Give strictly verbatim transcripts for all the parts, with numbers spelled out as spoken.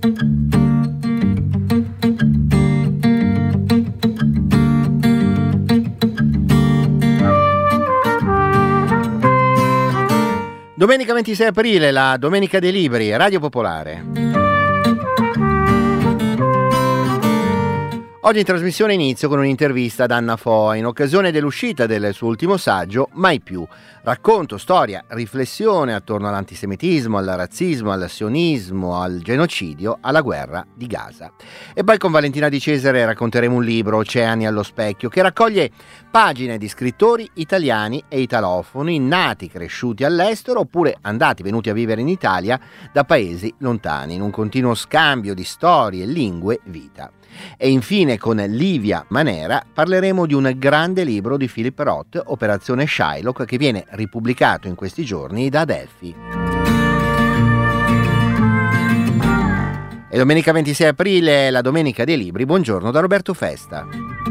Domenica ventisei aprile, la Domenica dei Libri, Radio Popolare. Oggi in trasmissione inizio con un'intervista ad Anna Foa in occasione dell'uscita del suo ultimo saggio, Mai più. Racconto, storia, riflessione attorno all'antisemitismo, al razzismo, al sionismo, al genocidio, alla guerra di Gaza. E poi con Valentina Di Cesare racconteremo un libro, Oceani allo specchio, che raccoglie pagine di scrittori italiani e italofoni nati, cresciuti all'estero oppure andati, venuti a vivere in Italia da paesi lontani, in un continuo scambio di storie, lingue, vita. E infine con Livia Manera parleremo di un grande libro di Philip Roth, Operazione Shylock, che viene ripubblicato in questi giorni da Adelphi. E domenica ventisei aprile è la Domenica dei Libri. Buongiorno da Roberto Festa.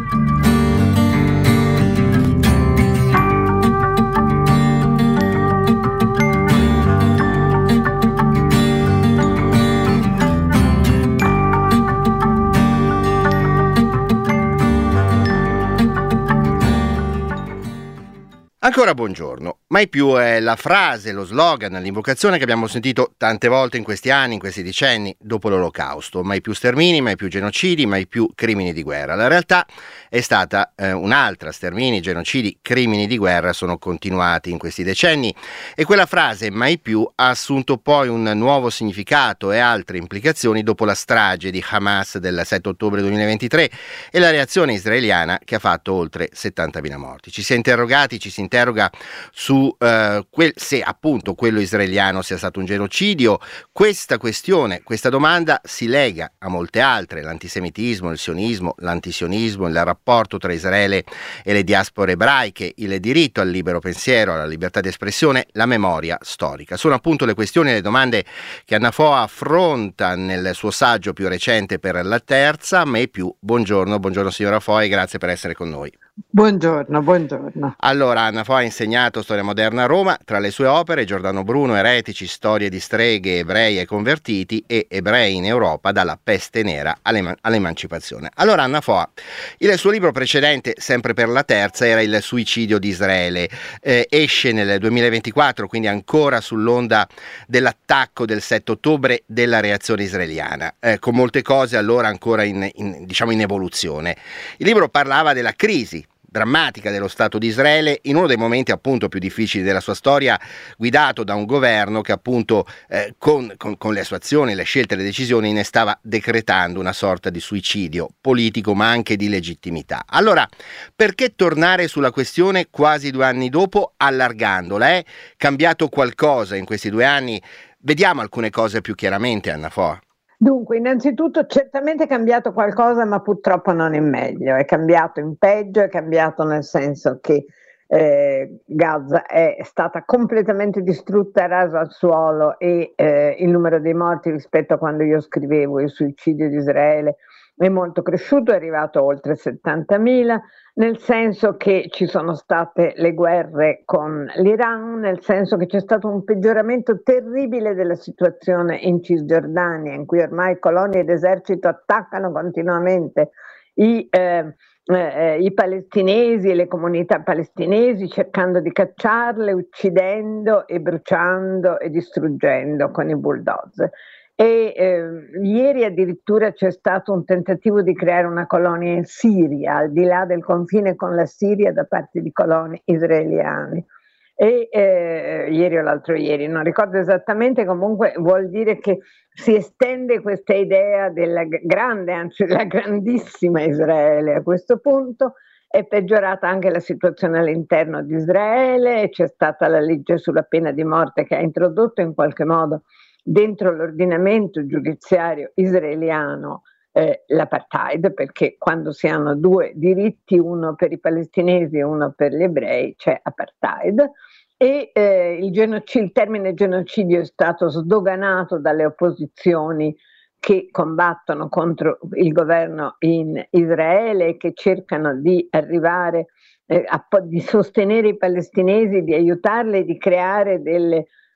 Ancora buongiorno. Mai più è la frase, lo slogan, l'invocazione che abbiamo sentito tante volte in questi anni, in questi decenni, dopo l'Olocausto. Mai più stermini, mai più genocidi, mai più crimini di guerra. La realtà è stata eh, un'altra. Stermini, genocidi, crimini di guerra sono continuati in questi decenni e quella frase, mai più, ha assunto poi un nuovo significato e altre implicazioni dopo la strage di Hamas del sette ottobre duemilaventitré e la reazione israeliana che ha fatto oltre settantamila morti. Ci si è interrogati, ci si interroga su uh, quel, se appunto quello israeliano sia stato un genocidio. Questa questione, questa domanda si lega a molte altre: l'antisemitismo, il sionismo, l'antisionismo, il rapporto tra Israele e le diaspore ebraiche, il diritto al libero pensiero, alla libertà di espressione, la memoria storica. Sono appunto le questioni e le domande che Anna Foa affronta nel suo saggio più recente per La Terza, Mai più. Buongiorno, buongiorno signora Foa e grazie per essere con noi. Buongiorno, buongiorno. Allora, Anna Foa ha insegnato storia moderna a Roma. Tra le sue opere, Giordano Bruno, Eretici, storie di streghe, ebrei e convertiti, e Ebrei in Europa, dalla peste nera all'eman- all'emancipazione. Allora, Anna Foa, il suo libro precedente, sempre per La Terza, era Il suicidio di Israele. Eh, esce nel duemilaventiquattro, quindi ancora sull'onda dell'attacco del sette ottobre, della reazione israeliana, eh, con molte cose allora ancora in, in, diciamo in evoluzione. Il libro parlava della crisi drammatica dello Stato di Israele in uno dei momenti appunto più difficili della sua storia, guidato da un governo che appunto eh, con, con, con le sue azioni, le scelte e le decisioni ne stava decretando una sorta di suicidio politico ma anche di legittimità. Allora, perché tornare sulla questione quasi due anni dopo, allargandola? È cambiato qualcosa in questi due anni? Vediamo alcune cose più chiaramente, Anna Foa. Dunque, innanzitutto certamente è cambiato qualcosa, ma purtroppo non in meglio. È cambiato in peggio, è cambiato nel senso che eh, Gaza è stata completamente distrutta, rasa al suolo, e eh, il numero dei morti rispetto a quando io scrivevo il suicidio di Israele è molto cresciuto, è arrivato a oltre settantamila, nel senso che ci sono state le guerre con l'Iran, nel senso che c'è stato un peggioramento terribile della situazione in Cisgiordania, in cui ormai colonie ed esercito attaccano continuamente i, eh, eh, i palestinesi e le comunità palestinesi, cercando di cacciarle, uccidendo e bruciando e distruggendo con i bulldozer. E eh, ieri addirittura c'è stato un tentativo di creare una colonia in Siria, al di là del confine con la Siria, da parte di coloni israeliani. E eh, ieri o l'altro ieri, non ricordo esattamente, comunque vuol dire che si estende questa idea della grande, anzi la grandissima Israele. A questo punto è peggiorata anche la situazione all'interno di Israele, c'è stata la legge sulla pena di morte che ha introdotto in qualche modo dentro l'ordinamento giudiziario israeliano eh, l'apartheid, perché quando si hanno due diritti, uno per i palestinesi e uno per gli ebrei, c'è apartheid. E eh, il, genocidio, il termine genocidio è stato sdoganato dalle opposizioni che combattono contro il governo in Israele e che cercano di arrivare eh, a, di sostenere i palestinesi, di aiutarli, di creare delle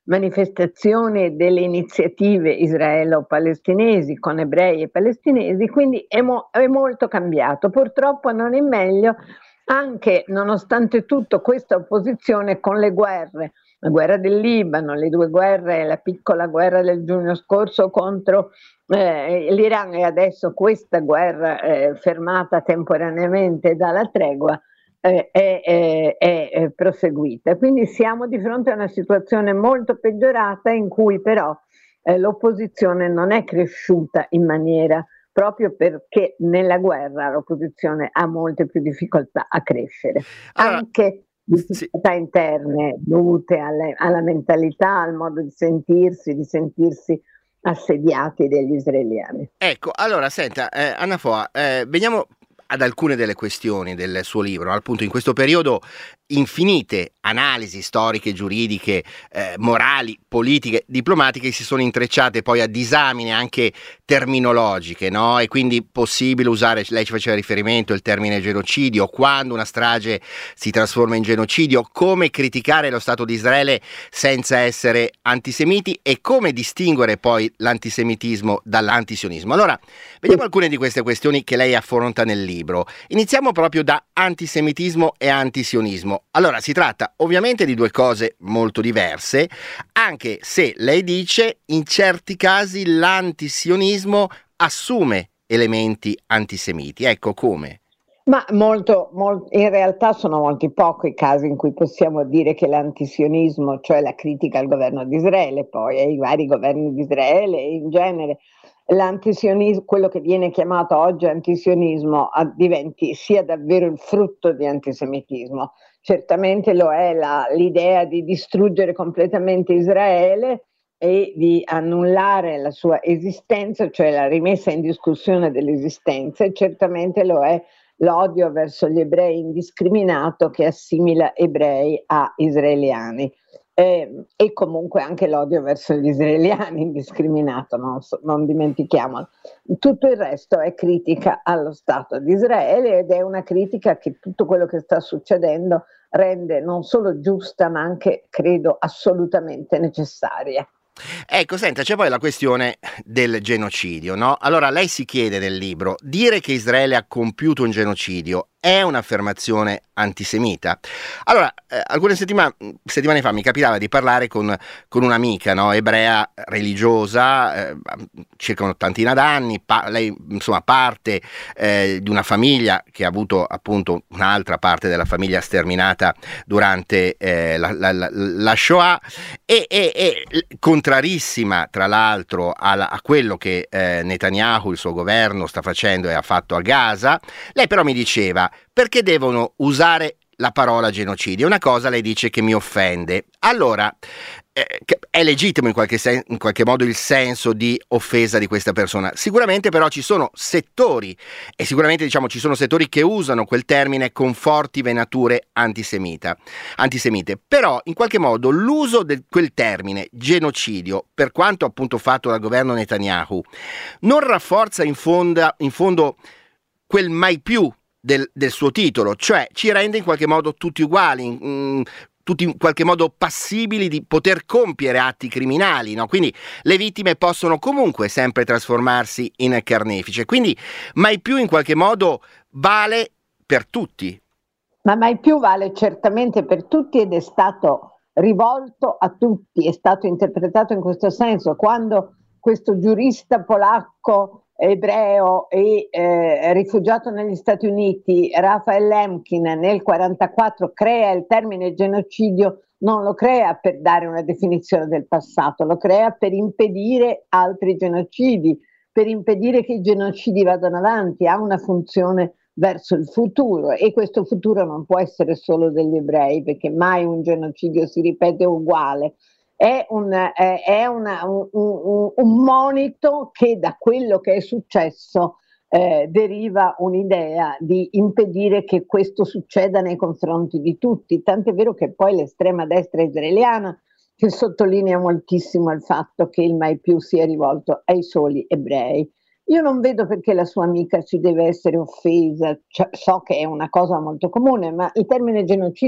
manifestazioni e delle iniziative israelo-palestinesi con ebrei e palestinesi, quindi è, mo- è molto cambiato. Purtroppo non in meglio, anche nonostante tutto questa opposizione con le guerre, la guerra del Libano, le due guerre, la piccola guerra del giugno scorso contro eh, l'Iran e adesso questa guerra eh, fermata temporaneamente dalla tregua, eh, è, è, è, è proseguita. Quindi siamo di fronte a una situazione molto peggiorata in cui però eh, l'opposizione non è cresciuta in maniera, proprio perché nella guerra l'opposizione ha molte più difficoltà a crescere, Allora, anche sì. difficoltà interne dovute alle, alla mentalità, al modo di sentirsi, di sentirsi assediati degli israeliani. Ecco, allora senta, eh, Anna Foa, eh, veniamo ad alcune delle questioni del suo libro. Appunto, in questo periodo infinite analisi storiche, giuridiche, eh, morali, politiche, diplomatiche si sono intrecciate poi a disamine anche terminologiche, no? E quindi possibile usare, lei ci faceva riferimento, il termine genocidio, quando una strage si trasforma in genocidio, come criticare lo Stato di Israele senza essere antisemiti e come distinguere poi l'antisemitismo dall'antisionismo. Allora, vediamo alcune di queste questioni che lei affronta nel libro. Iniziamo proprio da antisemitismo e antisionismo. Allora, si tratta ovviamente di due cose molto diverse, anche se lei dice in certi casi l'antisionismo assume elementi antisemiti. Ecco come. Ma molto, molto, in realtà sono molti pochi i casi in cui possiamo dire che l'antisionismo, cioè la critica al governo di Israele, poi ai vari governi di Israele in genere, l'antisionismo, quello che viene chiamato oggi antisionismo, diventi sia davvero il frutto di antisemitismo. Certamente lo è la, l'idea di distruggere completamente Israele e di annullare la sua esistenza, cioè la rimessa in discussione dell'esistenza, e certamente lo è l'odio verso gli ebrei indiscriminato che assimila ebrei a israeliani. Eh, e comunque anche l'odio verso gli israeliani indiscriminato, non, so, non dimentichiamolo. Tutto il resto è critica allo Stato di Israele ed è una critica che tutto quello che sta succedendo rende non solo giusta ma anche, credo, assolutamente necessaria. Ecco, senta, c'è poi la questione del genocidio, no? Allora, lei si chiede nel libro, dire che Israele ha compiuto un genocidio è un'affermazione antisemita? Allora, eh, alcune settimane, settimane fa mi capitava di parlare con, con un'amica, no? Ebrea religiosa, eh, circa un'ottantina d'anni, pa- lei insomma parte eh, di una famiglia che ha avuto appunto un'altra parte della famiglia sterminata durante eh, la, la, la, la Shoah e, e, e contrarissima tra l'altro a, a quello che eh, Netanyahu, il suo governo, sta facendo e ha fatto a Gaza. Lei però mi diceva: perché devono usare la parola genocidio? Una cosa, lei dice, che mi offende. Allora, eh, è legittimo in qualche, sen- in qualche modo il senso di offesa di questa persona. Sicuramente però ci sono settori, e sicuramente diciamo ci sono settori che usano quel termine con forti venature antisemita, antisemite. Però in qualche modo l'uso di quel termine genocidio, per quanto appunto fatto dal governo Netanyahu, non rafforza in, fonda, in fondo quel mai più Del, del suo titolo, cioè ci rende in qualche modo tutti uguali, mh, tutti in qualche modo passibili di poter compiere atti criminali, no? Quindi le vittime possono comunque sempre trasformarsi in carnefice, quindi mai più in qualche modo vale per tutti. Ma mai più vale certamente per tutti ed è stato rivolto a tutti, è stato interpretato in questo senso. Quando questo giurista polacco ebreo e eh, rifugiato negli Stati Uniti, Raphael Lemkin, nel millenovecentoquarantaquattro crea il termine genocidio, non lo crea per dare una definizione del passato, lo crea per impedire altri genocidi, per impedire che i genocidi vadano avanti, ha una funzione verso il futuro, e questo futuro non può essere solo degli ebrei, perché mai un genocidio si ripete uguale. È, un, è, è una, un, un, un monito che da quello che è successo eh, deriva un'idea di impedire che questo succeda nei confronti di tutti, tant'è vero che poi l'estrema destra israeliana, che sottolinea moltissimo il fatto che il mai più sia rivolto ai soli ebrei. Io non vedo perché la sua amica ci deve essere offesa, cioè, so che è una cosa molto comune, ma il termine genocidio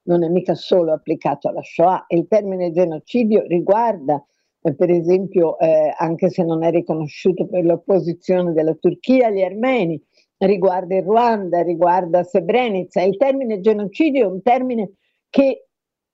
non è mica solo applicato alla Shoah. Il termine genocidio riguarda, eh, per esempio, eh, anche se non è riconosciuto per l'opposizione della Turchia, gli armeni, riguarda il Ruanda, riguarda Srebrenica. Il termine genocidio è un termine che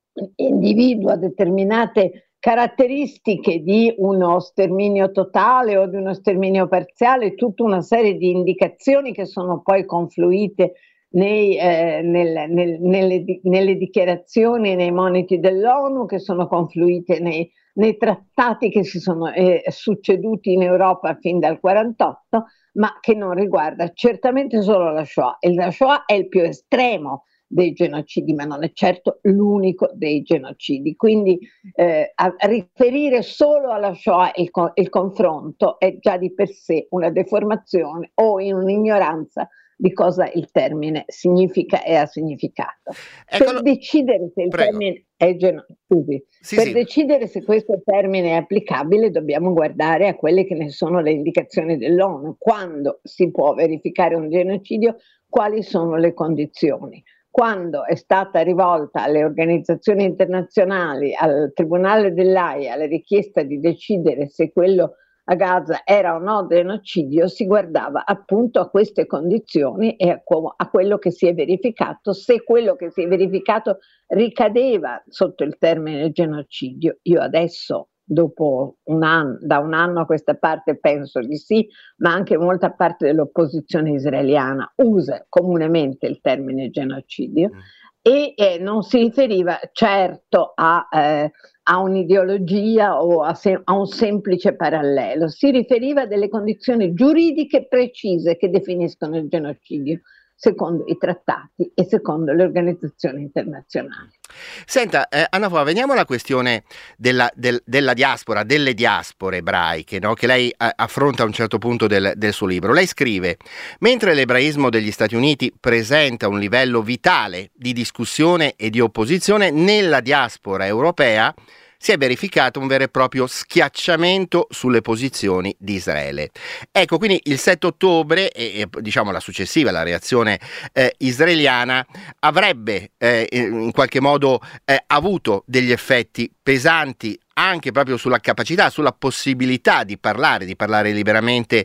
individua determinate caratteristiche di uno sterminio totale o di uno sterminio parziale, tutta una serie di indicazioni che sono poi confluite nei, eh, nel, nel, nelle, nelle dichiarazioni, nei moniti dell'ONU, che sono confluite nei, nei trattati che si sono eh, succeduti in Europa fin dal quarantotto, ma che non riguarda certamente solo la Shoah. E la Shoah è il più estremo dei genocidi, ma non è certo l'unico dei genocidi. Quindi eh, a riferire solo alla Shoah il, il confronto è già di per sé una deformazione o in un'ignoranza di cosa il termine significa e ha significato. Eccolo. Per decidere se il Prego. termine è genocidio, sì, per sì. decidere se questo termine è applicabile dobbiamo guardare a quelle che ne sono le indicazioni dell'ONU. Quando si può verificare un genocidio, quali sono le condizioni? Quando è stata rivolta alle organizzazioni internazionali, al Tribunale dell'Aia, la richiesta di decidere se quello a Gaza era o no genocidio, si guardava appunto a queste condizioni e a, a quello che si è verificato, se quello che si è verificato ricadeva sotto il termine genocidio. Io adesso, dopo un anno, da un anno a questa parte penso di sì, ma anche molta parte dell'opposizione israeliana usa comunemente il termine genocidio mm. e eh, non si riferiva certo a, eh, a un'ideologia o a, se- a un semplice parallelo, si riferiva a delle condizioni giuridiche precise che definiscono il genocidio secondo i trattati e secondo le organizzazioni internazionali. Senta, eh, Anna Foa, veniamo alla questione della, del, della diaspora, delle diaspore ebraiche, no? Che lei a, affronta a un certo punto del, del suo libro. Lei scrive: mentre l'ebraismo degli Stati Uniti presenta un livello vitale di discussione e di opposizione, nella diaspora europea si è verificato un vero e proprio schiacciamento sulle posizioni di Israele. Ecco, quindi il sette ottobre e, e diciamo la successiva, la reazione eh, israeliana avrebbe eh, in qualche modo eh, avuto degli effetti pesanti anche proprio sulla capacità, sulla possibilità di parlare, di parlare liberamente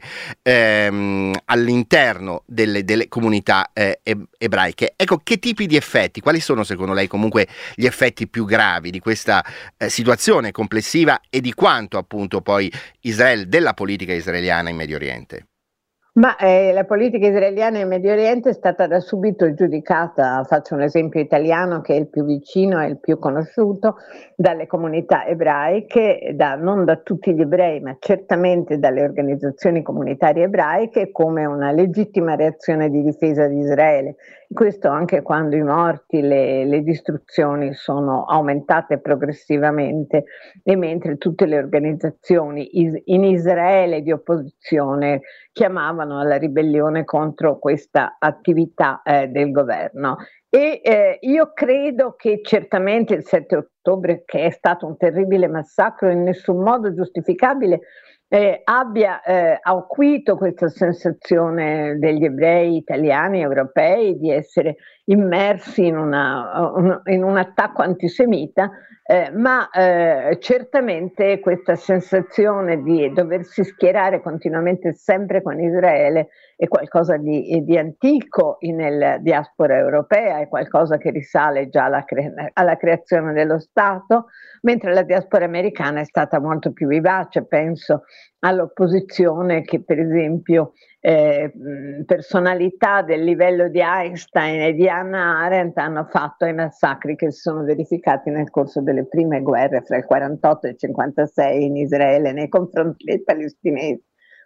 ehm, all'interno delle, delle comunità eh, ebraiche. Ecco, che tipi di effetti, quali sono secondo lei comunque gli effetti più gravi di questa eh, situazione complessiva e di quanto appunto poi Israele, della politica israeliana in Medio Oriente? Ma eh, la politica israeliana in Medio Oriente è stata da subito giudicata, faccio un esempio italiano che è il più vicino e il più conosciuto, dalle comunità ebraiche, da, non da tutti gli ebrei, ma certamente dalle organizzazioni comunitarie ebraiche, come una legittima reazione di difesa di Israele. Questo anche quando i morti, le, le distruzioni sono aumentate progressivamente e mentre tutte le organizzazioni is- in Israele di opposizione chiamavano alla ribellione contro questa attività eh, del governo. E eh, io credo che certamente il sette ottobre, che è stato un terribile massacro in nessun modo giustificabile, eh, abbia eh, acuito questa sensazione degli ebrei italiani, europei, di essere immersi in, una, un, in un attacco antisemita, eh, ma eh, certamente questa sensazione di doversi schierare continuamente sempre con Israele è qualcosa di, di antico nella diaspora europea, è qualcosa che risale già alla, cre- alla creazione dello Stato, mentre la diaspora americana è stata molto più vivace. Penso all'opposizione che per esempio eh, personalità del livello di Einstein e di Hannah Arendt hanno fatto ai massacri che si sono verificati nel corso delle prime guerre fra il quarantotto e il cinquantasei in Israele nei confronti dei palestinesi.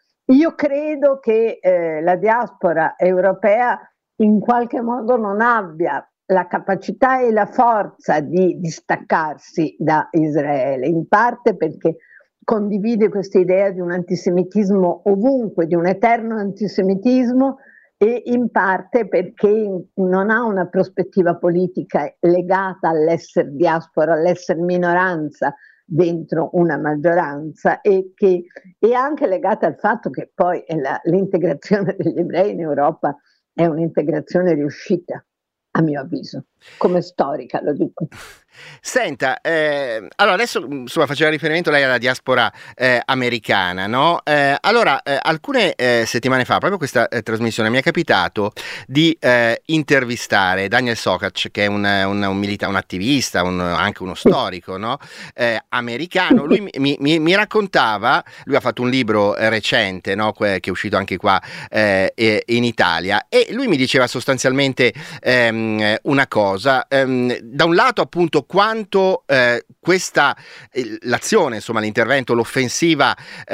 Io credo che eh, la diaspora europea in qualche modo non abbia la capacità e la forza di distaccarsi da Israele, in parte perché condivide questa idea di un antisemitismo ovunque, di un eterno antisemitismo, e in parte perché non ha una prospettiva politica legata all'essere diaspora, all'essere minoranza dentro una maggioranza, e che è anche legata al fatto che poi la, l'integrazione degli ebrei in Europa è un'integrazione riuscita. a mio avviso, come storica lo dico. Senta, eh, allora adesso insomma faceva riferimento lei alla diaspora eh, americana, no? Eh, allora, eh, alcune eh, settimane fa, proprio questa eh, trasmissione, mi è capitato di eh, intervistare Daniel Sokach, che è un, un, un, milita- un attivista, un, anche uno storico, no? eh, americano. Lui mi, mi, mi raccontava, lui ha fatto un libro eh, recente, no? che è uscito anche qua eh, in Italia, e lui mi diceva sostanzialmente ehm, una cosa, ehm, da un lato appunto quanto eh, questa eh, l'azione, insomma l'intervento, l'offensiva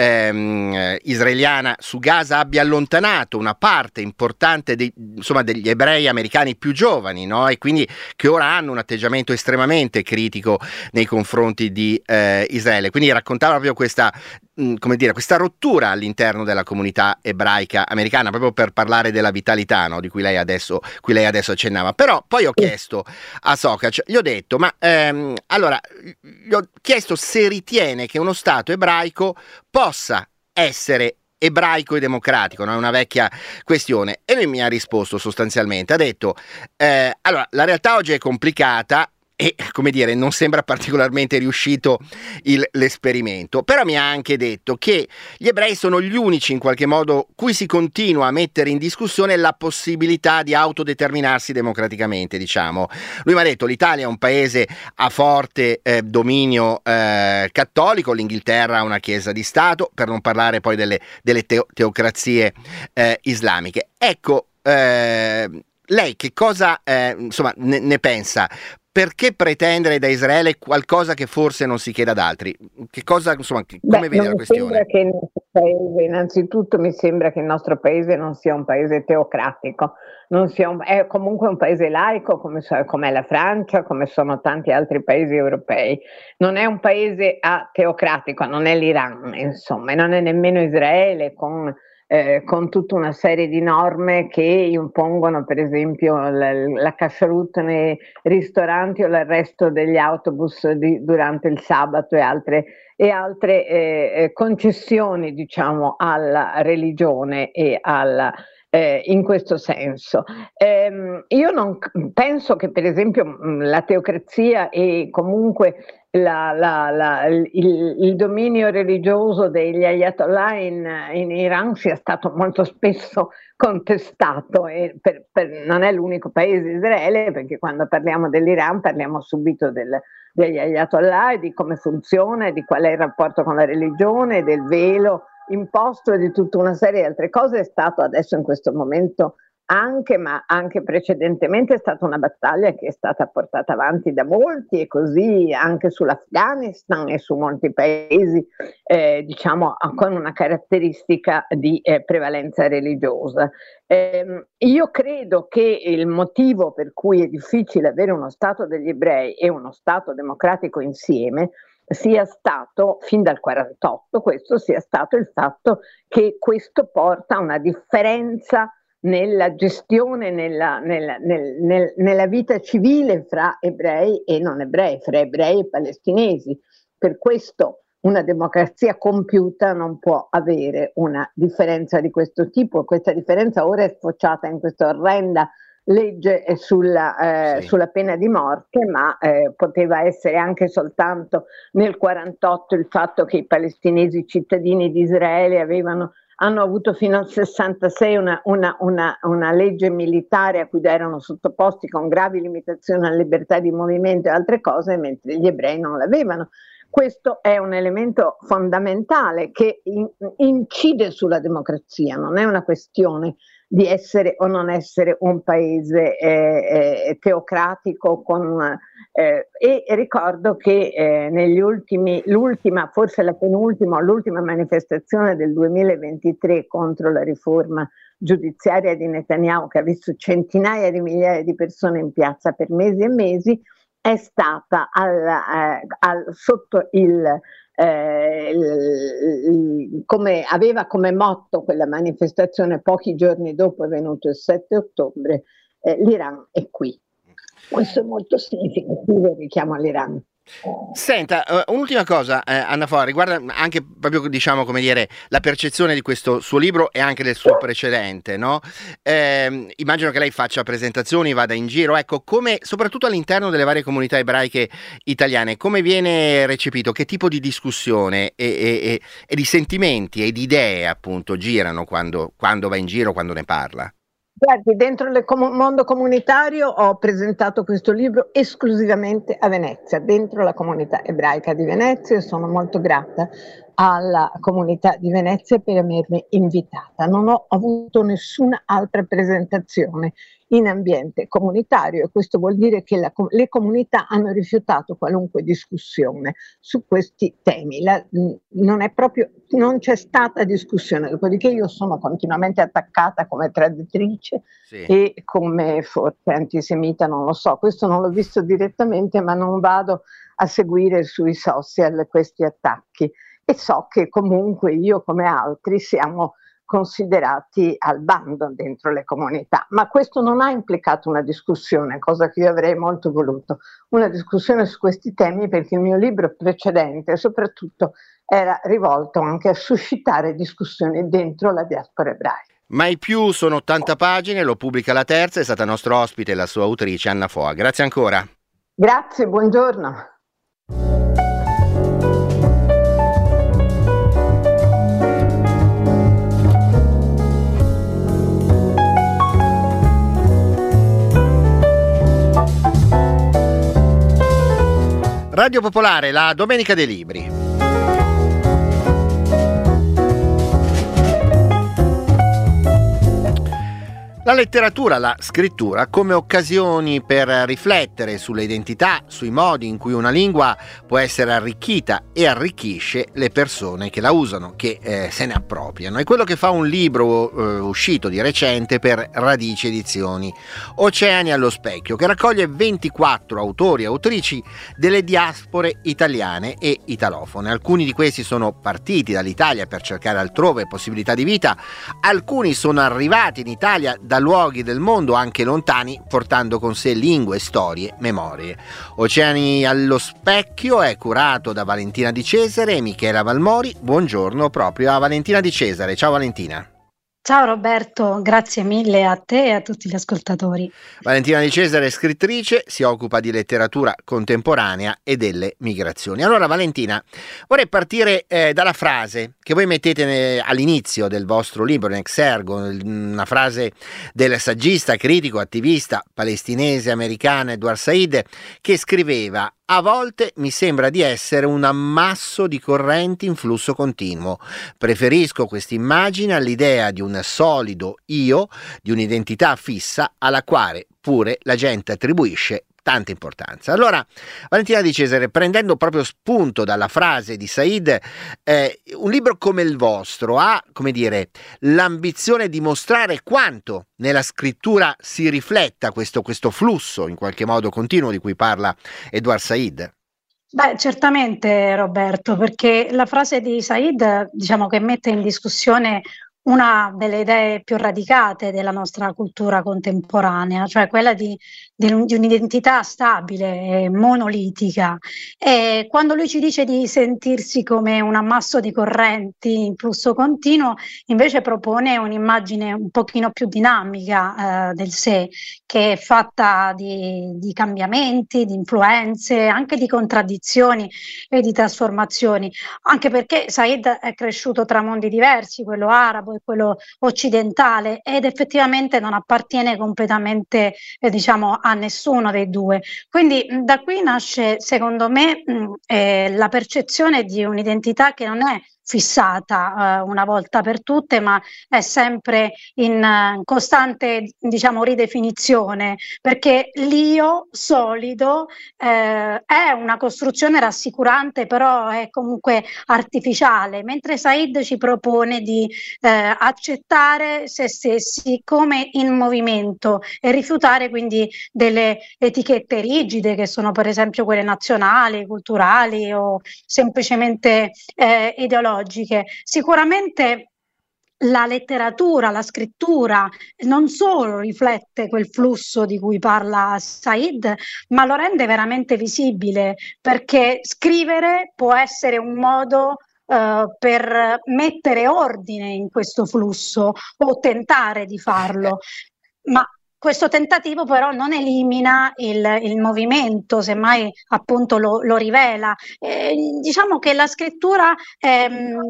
ehm, israeliana su Gaza abbia allontanato una parte importante dei, insomma, degli ebrei americani più giovani, no? E quindi che ora hanno un atteggiamento estremamente critico nei confronti di eh, Israele. Quindi raccontava proprio questa, mh, come dire, questa rottura all'interno della comunità ebraica americana, proprio per parlare della vitalità, no? Di cui lei adesso, cui lei adesso accennava. Però poi ho chiesto a Sokach, gli ho detto, ma ehm, allora, gli ho chiesto se ritiene che uno Stato ebraico possa essere ebraico e democratico, no? È una vecchia questione. E lui mi ha risposto sostanzialmente, ha detto, eh, allora, la realtà oggi è complicata, e, come dire, non sembra particolarmente riuscito il, l'esperimento, però mi ha anche detto che gli ebrei sono gli unici in qualche modo cui si continua a mettere in discussione la possibilità di autodeterminarsi democraticamente, diciamo. Lui mi ha detto l'Italia è un paese a forte eh, dominio eh, cattolico, l'Inghilterra ha una chiesa di Stato, per non parlare poi delle, delle teo- teocrazie eh, islamiche. Ecco, eh, lei che cosa eh, insomma ne, ne pensa? Perché pretendere da Israele qualcosa che forse non si chiede ad altri? Che cosa, insomma, come Beh, vede non la mi questione? sembra che il nostro paese, innanzitutto mi sembra che il nostro paese non sia un paese teocratico, non sia un, è comunque un paese laico come, come è la Francia, come sono tanti altri paesi europei. Non è un paese a teocratico, non è l'Iran, insomma, e non è nemmeno Israele con Eh, con tutta una serie di norme che impongono per esempio la, la kashrut nei ristoranti o l'arresto degli autobus di, durante il sabato e altre, e altre eh, concessioni, diciamo, alla religione e alla Eh, in questo senso. Eh, io non penso che per esempio la teocrazia e comunque la, la, la, il, il dominio religioso degli ayatollah in, in Iran sia stato molto spesso contestato, e per, per, non è l'unico paese, Israele, perché quando parliamo dell'Iran parliamo subito del, degli ayatollah e di come funziona e di qual è il rapporto con la religione, del velo imposto e di tutta una serie di altre cose. È stato adesso in questo momento anche, ma anche precedentemente è stata una battaglia che è stata portata avanti da molti, e così anche sull'Afghanistan e su molti paesi eh, diciamo con una caratteristica di eh, prevalenza religiosa. Eh, io credo che il motivo per cui è difficile avere uno Stato degli ebrei e uno Stato democratico insieme sia stato, fin dal quarantotto, questo sia stato il fatto che questo porta a una differenza nella gestione, nella, nella, nel, nel, nella vita civile fra ebrei e non ebrei, fra ebrei e palestinesi. Per questo una democrazia compiuta non può avere una differenza di questo tipo. Questa differenza ora è sfociata in questa orrenda legge sulla, eh, sì. sulla pena di morte, ma eh, poteva essere anche soltanto nel quarantotto il fatto che i palestinesi cittadini di Israele avevano hanno avuto fino al sessantasei una, una, una, una legge militare a cui erano sottoposti con gravi limitazioni alla libertà di movimento e altre cose, mentre gli ebrei non l'avevano. Questo è un elemento fondamentale che in, incide sulla democrazia, non è una questione di essere o non essere un paese eh, eh, teocratico con, eh, e ricordo che eh, negli ultimi, l'ultima, forse la penultima o l'ultima manifestazione del duemilaventitré contro la riforma giudiziaria di Netanyahu, che ha visto centinaia di migliaia di persone in piazza per mesi e mesi, è stata al, eh, al, sotto il Eh, il, il, come aveva come motto quella manifestazione, pochi giorni dopo è venuto il sette ottobre, eh, l'Iran è qui. Questo è molto significativo, richiamo all'Iran. Senta, uh, un'ultima cosa, eh, Anna Fora, riguarda anche proprio, diciamo, come dire, la percezione di questo suo libro e anche del suo precedente, no? Eh, immagino che lei faccia presentazioni, vada in giro, ecco, come, soprattutto all'interno delle varie comunità ebraiche italiane, come viene recepito, che tipo di discussione e, e, e, e di sentimenti e di idee, appunto, girano quando, quando va in giro, quando ne parla? Guardi, dentro il com- mondo comunitario ho presentato questo libro esclusivamente a Venezia, dentro la comunità ebraica di Venezia, e sono molto grata alla comunità di Venezia per avermi invitata. Non ho avuto nessuna altra presentazione in ambiente comunitario e questo vuol dire che la, le comunità hanno rifiutato qualunque discussione su questi temi. La, non è proprio, non c'è stata discussione, dopodiché io sono continuamente attaccata come traditrice sì. e come forse antisemita, non lo so, questo non l'ho visto direttamente, ma non vado a seguire sui social questi attacchi e so che comunque io come altri siamo considerati al bando dentro le comunità, ma questo non ha implicato una discussione, cosa che io avrei molto voluto, una discussione su questi temi, perché il mio libro precedente soprattutto era rivolto anche a suscitare discussioni dentro la diaspora ebraica. Mai più sono ottanta pagine, lo pubblica La Terza, è stata nostra ospite la sua autrice Anna Foa. Grazie ancora. Grazie, buongiorno. Radio Popolare, la Domenica dei Libri. La letteratura, la scrittura come occasioni per riflettere sulle identità, sui modi in cui una lingua può essere arricchita e arricchisce le persone che la usano, che eh, se ne appropriano. È quello che fa un libro eh, uscito di recente per Radici Edizioni, Oceani allo specchio, che raccoglie ventiquattro autori e autrici delle diaspore italiane e italofone. Alcuni di questi sono partiti dall'Italia per cercare altrove possibilità di vita, alcuni sono arrivati in Italia da luoghi del mondo anche lontani, portando con sé lingue, storie, memorie. Oceani allo specchio è curato da Valentina Di Cesare e Michela Valmori. Buongiorno proprio a Valentina Di Cesare. Ciao Valentina. Ciao Roberto, grazie mille a te e a tutti gli ascoltatori. Valentina Di Cesare è scrittrice, si occupa di letteratura contemporanea e delle migrazioni. Allora Valentina, vorrei partire eh, dalla frase che voi mettete ne, all'inizio del vostro libro, in exergo, una frase del saggista, critico, attivista palestinese americano Edward Said, che scriveva: a volte mi sembra di essere un ammasso di correnti in flusso continuo. Preferisco questa immagine all'idea di un solido io, di un'identità fissa alla quale pure la gente attribuisce tanta importanza. Allora, Valentina Di Cesare, prendendo proprio spunto dalla frase di Said, eh, un libro come il vostro ha, come dire, l'ambizione di mostrare quanto nella scrittura si rifletta questo, questo flusso in qualche modo continuo di cui parla Edward Said? Beh, certamente Roberto, perché la frase di Said, diciamo che mette in discussione una delle idee più radicate della nostra cultura contemporanea, cioè quella di, di, di un'identità stabile e monolitica. E quando lui ci dice di sentirsi come un ammasso di correnti in flusso continuo, invece propone un'immagine un pochino più dinamica eh, del sé, che è fatta di, di cambiamenti, di influenze, anche di contraddizioni e di trasformazioni, anche perché Said è cresciuto tra mondi diversi, quello arabo e quello occidentale, ed effettivamente non appartiene completamente eh, diciamo a nessuno dei due. Quindi da qui nasce, secondo me, mh, eh, la percezione di un'identità che non è fissata uh, una volta per tutte, ma è sempre in uh, costante, diciamo, ridefinizione, perché l'io solido eh, è una costruzione rassicurante, però è comunque artificiale, mentre Said ci propone di eh, accettare se stessi come in movimento e rifiutare quindi delle etichette rigide, che sono per esempio quelle nazionali, culturali o semplicemente eh, ideologiche. Sicuramente la letteratura, la scrittura non solo riflette quel flusso di cui parla Said, ma lo rende veramente visibile, perché scrivere può essere un modo uh, per mettere ordine in questo flusso o tentare di farlo. Ma questo tentativo però non elimina il, il movimento, semmai appunto lo, lo rivela. Eh, diciamo che la scrittura è,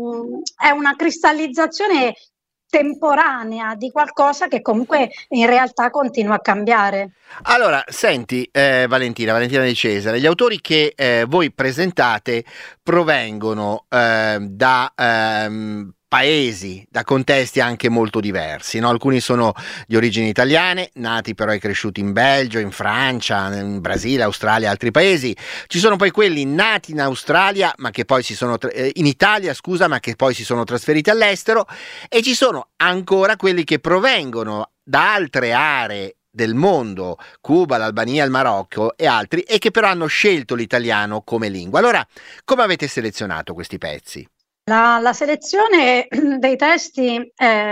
è una cristallizzazione temporanea di qualcosa che comunque in realtà continua a cambiare. Allora, senti eh, Valentina, Valentina Di Cesare, gli autori che eh, voi presentate provengono eh, da ehm, paesi, da contesti anche molto diversi, no? Alcuni sono di origini italiane, nati però e cresciuti in Belgio, in Francia, in Brasile, Australia, altri paesi. Ci sono poi quelli nati in Australia, ma che poi si sono tra- eh, in Italia, scusa, ma che poi si sono trasferiti all'estero, e ci sono ancora quelli che provengono da altre aree del mondo, Cuba, l'Albania, il Marocco e altri, e che però hanno scelto l'italiano come lingua. Allora, come avete selezionato questi pezzi? La, la selezione dei testi eh,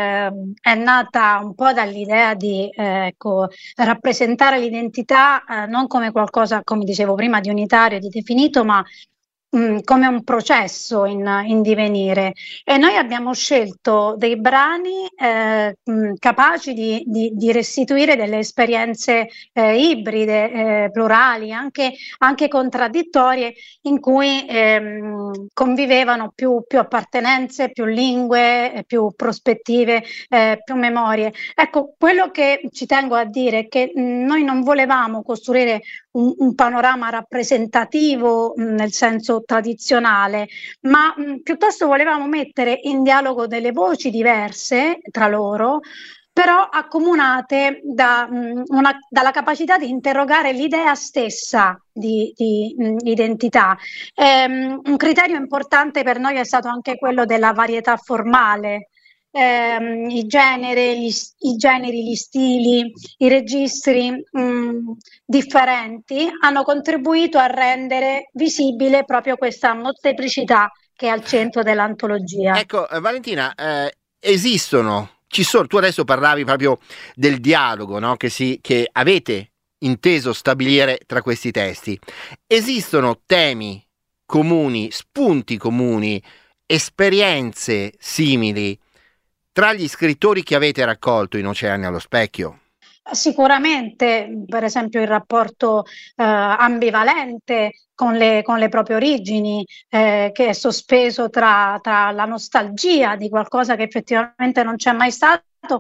è nata un po' dall'idea di eh, ecco, rappresentare l'identità eh, non come qualcosa, come dicevo prima, di unitario, di definito, ma mh, come un processo in, in divenire. E noi abbiamo scelto dei brani eh, mh, capaci di, di, di restituire delle esperienze eh, ibride, eh, plurali, anche, anche contraddittorie, in cui ehm, convivevano più, più appartenenze, più lingue, eh, più prospettive, eh, più memorie. Ecco, quello che ci tengo a dire è che mh, noi non volevamo costruire un, un panorama rappresentativo mh, nel senso tradizionale, ma mh, piuttosto volevamo mettere in dialogo delle voci diverse tra loro, però accomunate da, mh, una, dalla capacità di interrogare l'idea stessa di, di mh, identità. Ehm, un criterio importante per noi è stato anche quello della varietà formale. Ehm, i, genere, gli, i generi, gli stili, i registri mh, differenti hanno contribuito a rendere visibile proprio questa molteplicità che è al centro dell'antologia. Ecco, eh, Valentina, eh, esistono, ci sono, tu adesso parlavi proprio del dialogo, no? Che, si, che avete inteso stabilire tra questi testi. Esistono temi comuni, spunti comuni, esperienze simili tra gli scrittori che avete raccolto in Oceani allo Specchio? Sicuramente, per esempio, il rapporto eh, ambivalente con le, con le proprie origini, eh, che è sospeso tra, tra la nostalgia di qualcosa che effettivamente non c'è mai stato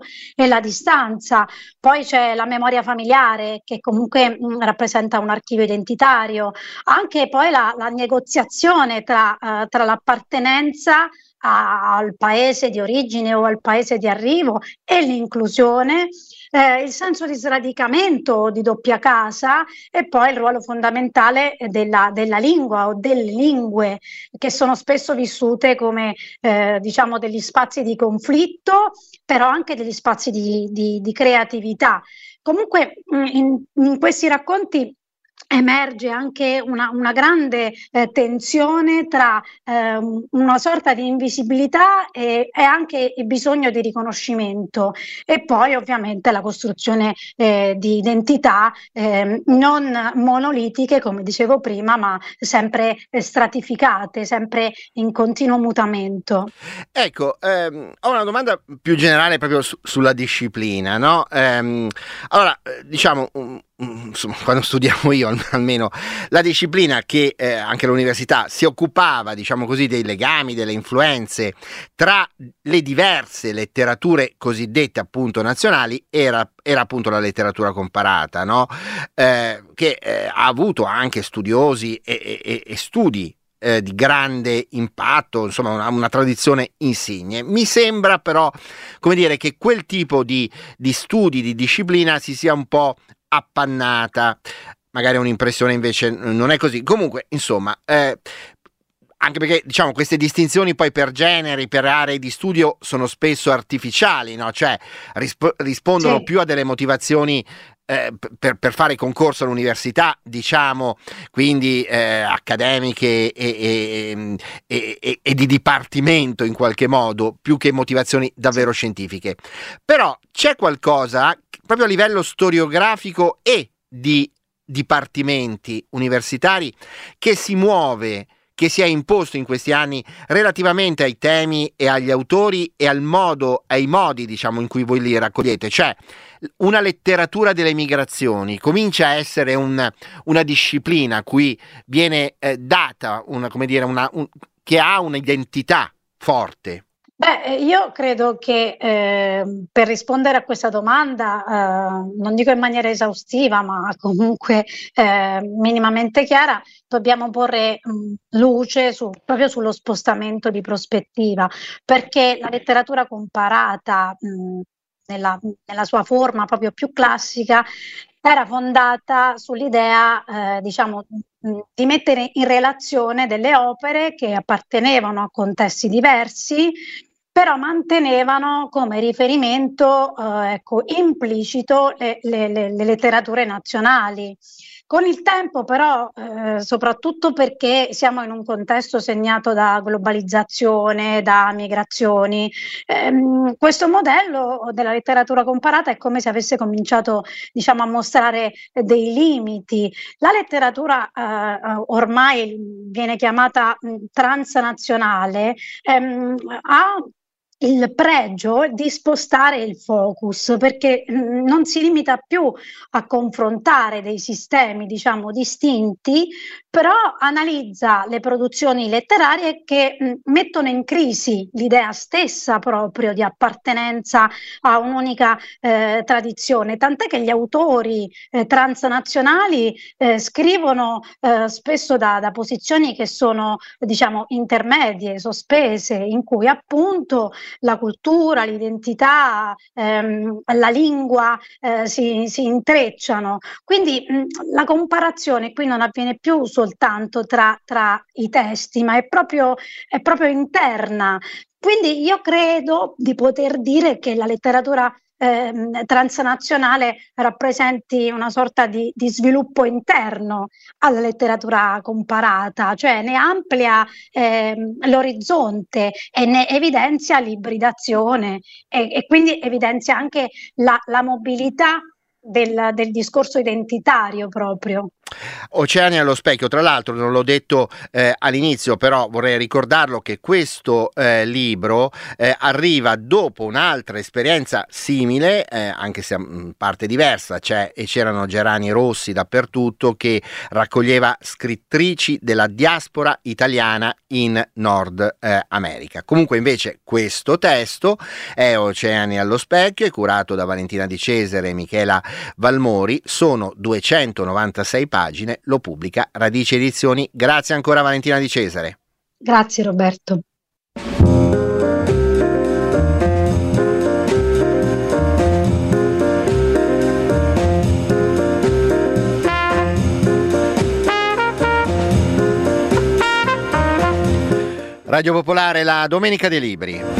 e la distanza. Poi c'è la memoria familiare che comunque mh, rappresenta un archivio identitario, anche poi la, la negoziazione tra, uh, tra l'appartenenza a, al paese di origine o al paese di arrivo e l'inclusione, eh, il senso di sradicamento, di doppia casa, e poi il ruolo fondamentale della, della lingua o delle lingue, che sono spesso vissute come eh, diciamo degli spazi di conflitto, però anche degli spazi di, di, di creatività. Comunque in, in questi racconti emerge anche una, una grande eh, tensione tra eh, una sorta di invisibilità e, e anche il bisogno di riconoscimento, e poi ovviamente la costruzione eh, di identità eh, non monolitiche, come dicevo prima, ma sempre stratificate, sempre in continuo mutamento. Ecco, ehm, ho una domanda più generale proprio su, sulla disciplina, no? Ehm, allora, diciamo, um, insomma, quando studiamo io almeno, la disciplina che eh, anche l'università si occupava, diciamo così, dei legami, delle influenze tra le diverse letterature cosiddette appunto nazionali era, era appunto la letteratura comparata, no? Eh, che eh, ha avuto anche studiosi e, e, e studi Eh, di grande impatto, insomma una, una tradizione insigne. Mi sembra però, come dire, che quel tipo di, di studi, di disciplina si sia un po' appannata, magari un'impressione invece non è così. Comunque, insomma, eh, anche perché diciamo queste distinzioni poi per generi, per aree di studio sono spesso artificiali, no? Cioè risp- rispondono Sì. più a delle motivazioni eh, per, per fare concorso all'università, diciamo, quindi eh, accademiche e, e, e, e, e di dipartimento in qualche modo, più che motivazioni davvero scientifiche. Però c'è qualcosa proprio a livello storiografico e di dipartimenti universitari che si muove, che si è imposto in questi anni relativamente ai temi e agli autori e al modo, ai modi, diciamo, in cui voi li raccogliete. Cioè, una letteratura delle migrazioni comincia a essere un, una disciplina a cui viene eh, data una, come dire, una, un, che ha un'identità forte. Beh, io credo che eh, per rispondere a questa domanda, eh, non dico in maniera esaustiva, ma comunque eh, minimamente chiara, dobbiamo porre mh, luce su, proprio sullo spostamento di prospettiva, perché la letteratura comparata mh, nella, nella sua forma proprio più classica era fondata sull'idea, eh, diciamo, mh, di mettere in relazione delle opere che appartenevano a contesti diversi, però mantenevano come riferimento eh, ecco, implicito le, le, le, le letterature nazionali. Con il tempo però, eh, soprattutto perché siamo in un contesto segnato da globalizzazione, da migrazioni, ehm, questo modello della letteratura comparata è come se avesse cominciato, diciamo, a mostrare dei limiti. La letteratura eh, ormai viene chiamata mh, transnazionale, ehm, ha il pregio di spostare il focus, perché mh, non si limita più a confrontare dei sistemi, diciamo, distinti, però analizza le produzioni letterarie che mh, mettono in crisi l'idea stessa proprio di appartenenza a un'unica eh, tradizione, tant'è che gli autori eh, transnazionali eh, scrivono eh, spesso da, da posizioni che sono, diciamo, intermedie, sospese, in cui appunto la cultura, l'identità, ehm, la lingua eh, si, si intrecciano. Quindi mh, la comparazione qui non avviene più soltanto tra, tra i testi, ma è proprio, è proprio interna. Quindi io credo di poter dire che la letteratura eh, transnazionale rappresenti una sorta di, di sviluppo interno alla letteratura comparata, cioè ne amplia eh, l'orizzonte e ne evidenzia l'ibridazione e, e quindi evidenzia anche la, la mobilità del, del discorso identitario proprio. Oceani allo specchio, tra l'altro non l'ho detto eh, all'inizio, però vorrei ricordarlo che questo eh, libro eh, arriva dopo un'altra esperienza simile, eh, anche se in parte diversa, c'è, e c'erano Gerani Rossi dappertutto, che raccoglieva scrittrici della diaspora italiana in Nord eh, America. Comunque invece questo testo è Oceani allo specchio, è curato da Valentina Di Cesare e Michela Valmori, sono duecentonovantasei pagine, lo pubblica Radici Edizioni. Grazie ancora Valentina Di Cesare. Grazie Roberto. Radio Popolare, la Domenica dei Libri.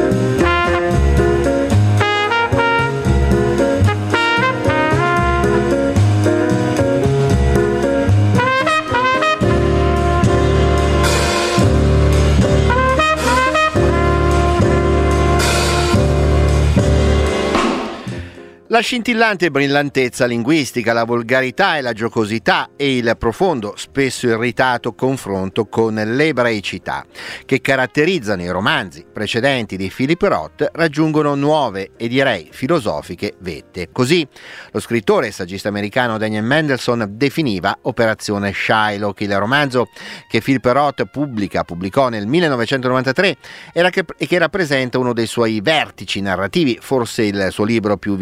La scintillante brillantezza linguistica, la volgarità e la giocosità e il profondo, spesso irritato confronto con l'ebraicità che caratterizzano i romanzi precedenti di Philip Roth raggiungono nuove e direi filosofiche vette. Così lo scrittore e saggista americano Daniel Mendelsohn definiva Operazione Shylock, il romanzo che Philip Roth pubblica, pubblicò nel millenovecentonovantatré e che rappresenta uno dei suoi vertici narrativi, forse il suo libro più virtuosissimo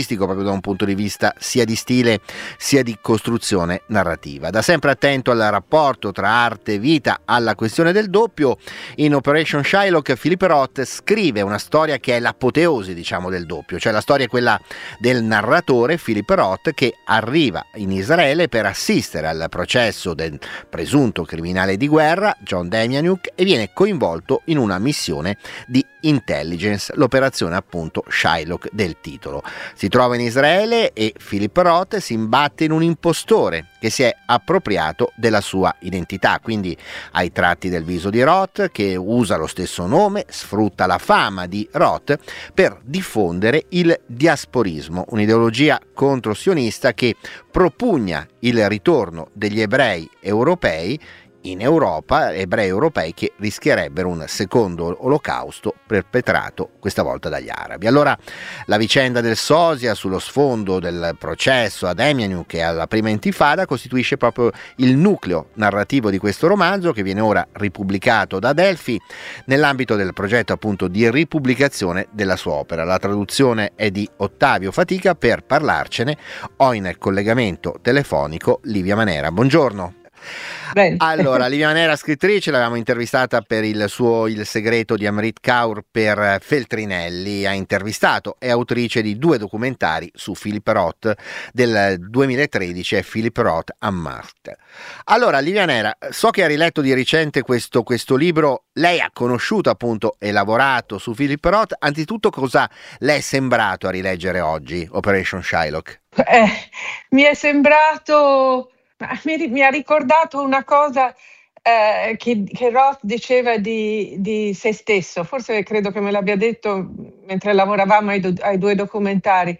registico, proprio da un punto di vista sia di stile sia di costruzione narrativa. Da sempre attento al rapporto tra arte e vita, alla questione del doppio, in Operation Shylock Philip Roth scrive una storia che è l'apoteosi, diciamo, del doppio, cioè la storia è quella del narratore Philip Roth che arriva in Israele per assistere al processo del presunto criminale di guerra John Demjanjuk e viene coinvolto in una missione di intelligence, l'operazione appunto Shylock del titolo. Si trova in Israele e Philip Roth si imbatte in un impostore che si è appropriato della sua identità, quindi ha i tratti del viso di Roth, che usa lo stesso nome, sfrutta la fama di Roth per diffondere il diasporismo, un'ideologia contro-sionista che propugna il ritorno degli ebrei europei in Europa, ebrei europei che rischierebbero un secondo olocausto perpetrato questa volta dagli arabi. Allora la vicenda del Sosia sullo sfondo del processo a Demjanjuk e alla prima intifada costituisce proprio il nucleo narrativo di questo romanzo, che viene ora ripubblicato da Adelphi nell'ambito del progetto appunto di ripubblicazione della sua opera. La traduzione è di Ottavio Fatica. Per parlarcene ho in collegamento telefonico Livia Manera. Buongiorno. Bene. Allora, Livia Manera, scrittrice, l'avevamo intervistata per il suo Il segreto di Amrit Kaur per Feltrinelli, ha intervistato, è autrice di due documentari su Philip Roth del duemilatredici e Philip Roth Unmasked. Allora, Livia Manera, so che ha riletto di recente questo, questo libro, lei ha conosciuto appunto e lavorato su Philip Roth, anzitutto cosa le è sembrato a rileggere oggi Operation Shylock? Eh, mi è sembrato... Mi, mi ha ricordato una cosa eh, che, che Roth diceva di, di se stesso, forse credo che me l'abbia detto mentre lavoravamo ai, do, ai due documentari,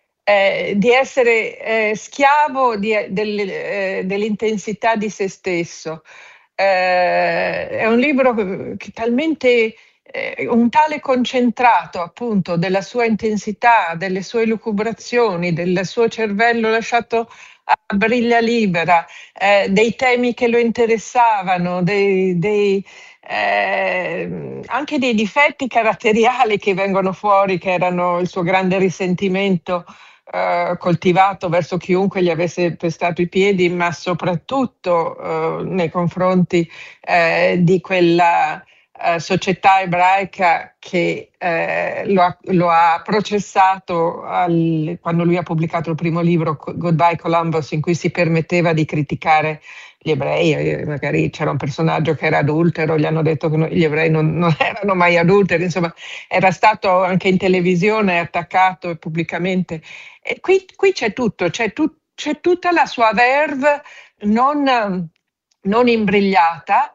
eh, di essere eh, schiavo di, del, eh, dell'intensità di se stesso. Eh, è un libro che, che talmente... un tale concentrato appunto della sua intensità, delle sue lucubrazioni, del suo cervello lasciato a briglia libera, eh, dei temi che lo interessavano, dei, dei, eh, anche dei difetti caratteriali che vengono fuori, che erano il suo grande risentimento eh, coltivato verso chiunque gli avesse pestato i piedi, ma soprattutto eh, nei confronti eh, di quella Uh, società ebraica che eh, lo, ha, lo ha processato al, quando lui ha pubblicato il primo libro Goodbye Columbus, in cui si permetteva di criticare gli ebrei. Magari c'era un personaggio che era adultero, gli hanno detto che no, gli ebrei non, non erano mai adulteri, insomma era stato anche in televisione attaccato e pubblicamente. E qui, qui c'è tutto, c'è, tu, c'è tutta la sua verve non, non imbrigliata,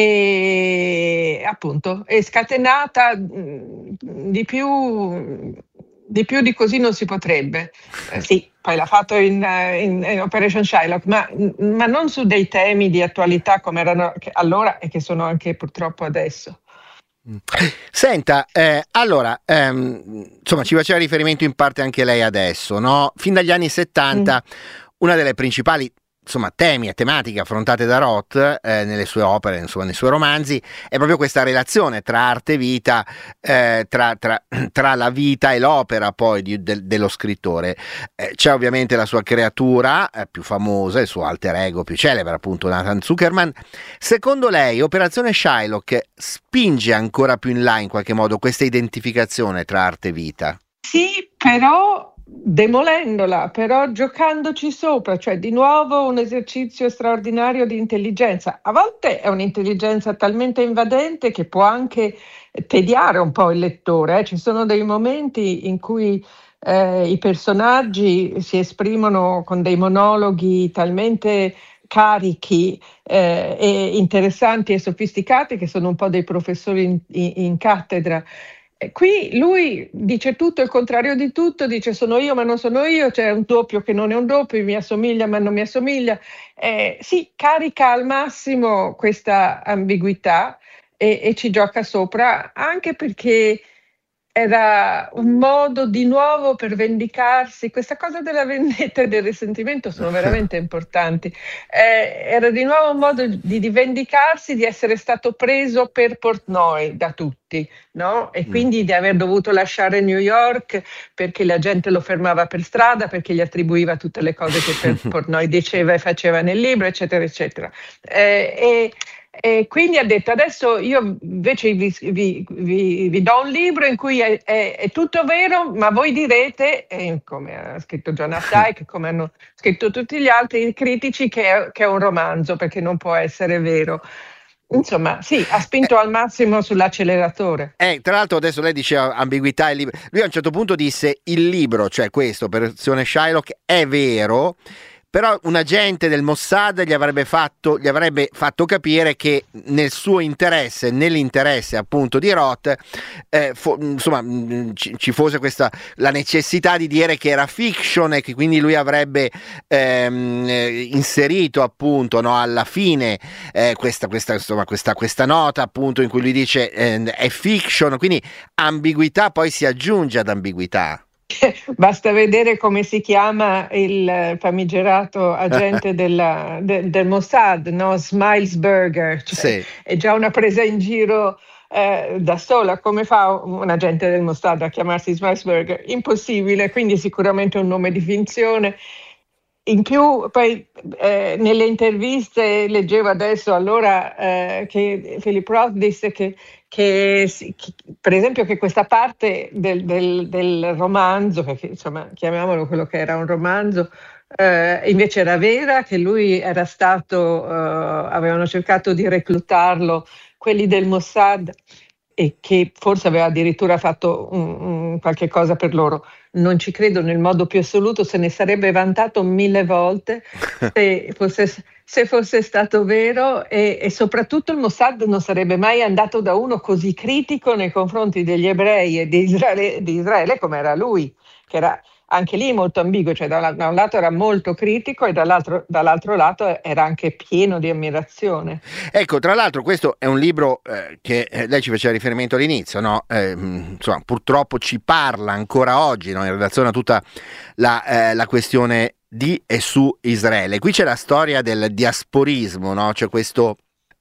e appunto è scatenata di più di più di così non si potrebbe. Eh, sì, poi l'ha fatto in, in, in Operation Shylock, ma, ma non su dei temi di attualità come erano allora e che sono anche purtroppo adesso. Senta, eh, allora, ehm, insomma, ci faceva riferimento in parte anche lei adesso, no? Fin dagli anni settanta, mm. una delle principali insomma temi e tematiche affrontate da Roth eh, nelle sue opere, insomma nei suoi romanzi, è proprio questa relazione tra arte e vita, eh, tra, tra, tra la vita e l'opera poi di, de, dello scrittore. Eh, c'è ovviamente la sua creatura eh, più famosa, il suo alter ego più celebre, appunto Nathan Zuckerman. Secondo lei Operazione Shylock spinge ancora più in là in qualche modo questa identificazione tra arte e vita? Sì, però demolendola, però giocandoci sopra, cioè di nuovo un esercizio straordinario di intelligenza. A volte è un'intelligenza talmente invadente che può anche tediare un po' il lettore. Eh. Ci sono dei momenti in cui eh, i personaggi si esprimono con dei monologhi talmente carichi eh, e interessanti e sofisticati che sono un po' dei professori in, in, in cattedra. Qui lui dice tutto il contrario di tutto, dice sono io ma non sono io, c'è un doppio che non è un doppio, mi assomiglia ma non mi assomiglia. Eh, sì, carica al massimo questa ambiguità e, e ci gioca sopra, anche perché era un modo di nuovo per vendicarsi. Questa cosa della vendetta e del risentimento sono veramente importanti. Eh, era di nuovo un modo di, di vendicarsi di essere stato preso per Portnoy da tutti, no? E quindi di aver dovuto lasciare New York perché la gente lo fermava per strada, perché gli attribuiva tutte le cose che Portnoy diceva e faceva nel libro, eccetera, eccetera. Eh, e, E quindi ha detto: adesso io invece vi, vi, vi, vi do un libro in cui è, è, è tutto vero, ma voi direte, eh, come ha scritto John Updike, come hanno scritto tutti gli altri critici, che è, che è un romanzo, perché non può essere vero. Insomma, sì, ha spinto al massimo sull'acceleratore. Eh, tra l'altro adesso lei diceva ambiguità, il libro. Lui a un certo punto disse: il libro, cioè questo, Operazione Shylock, è vero, però un agente del Mossad gli avrebbe fatto, gli avrebbe fatto capire che nel suo interesse, nell'interesse appunto di Roth, eh, fo, insomma, ci, ci fosse questa la necessità di dire che era fiction e che quindi lui avrebbe ehm, inserito appunto, no, alla fine eh, questa, questa, insomma, questa, questa nota appunto in cui lui dice eh, è fiction, quindi ambiguità poi si aggiunge ad ambiguità. Basta vedere come si chiama il famigerato agente della, de, del Mossad, no? Smilesberger, cioè, sì. È già una presa in giro eh, da sola. Come fa un agente del Mossad a chiamarsi Smilesberger? Impossibile, quindi sicuramente un nome di finzione. In più, poi eh, nelle interviste leggevo adesso allora eh, che Philip Roth disse che Che, che, per esempio, che questa parte del, del, del romanzo, perché insomma chiamiamolo quello che era un romanzo, eh, invece era vera, che lui era stato, eh, avevano cercato di reclutarlo quelli del Mossad e che forse aveva addirittura fatto un, un qualche cosa per loro. Non ci credo nel modo più assoluto, se ne sarebbe vantato mille volte se fosse, se fosse stato vero, e, e soprattutto il Mossad non sarebbe mai andato da uno così critico nei confronti degli ebrei e di Israele, di Israele come era lui, che era anche lì molto ambiguo, cioè da, da un lato era molto critico e dall'altro, dall'altro lato era anche pieno di ammirazione. Ecco, tra l'altro questo è un libro eh, che eh, lei ci faceva riferimento all'inizio, no? Eh, insomma, purtroppo ci parla ancora oggi, no? In relazione a tutta la, eh, la questione di e su Israele. Qui c'è la storia del diasporismo, no? C'è questo